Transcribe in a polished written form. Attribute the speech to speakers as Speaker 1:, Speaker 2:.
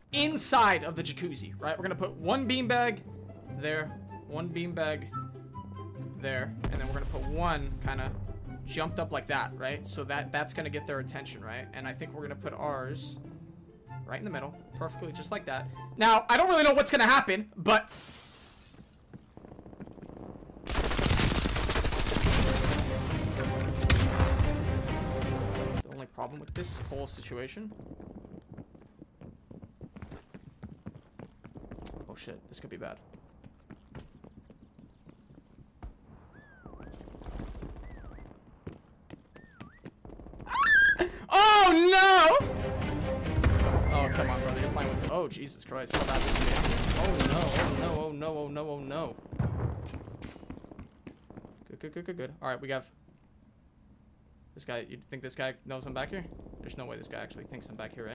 Speaker 1: inside of the jacuzzi, right? We're gonna put one beanbag there, one beanbag there, and then we're gonna put one kind of jumped up like that, right? So that's gonna get their attention, right? And I think we're gonna put ours right in the middle, perfectly just like that. Now, I don't really know what's gonna happen, but the only problem with this whole situation. Oh shit, this could be bad. Oh no! Oh come on, brother, you're playing with. Oh Jesus Christ! How bad this is gonna be. Oh no! Oh no! Oh no! Oh no! Oh no! Good. All right, we have this guy. You think this guy knows I'm back here? There's no way this guy actually thinks I'm back here, right?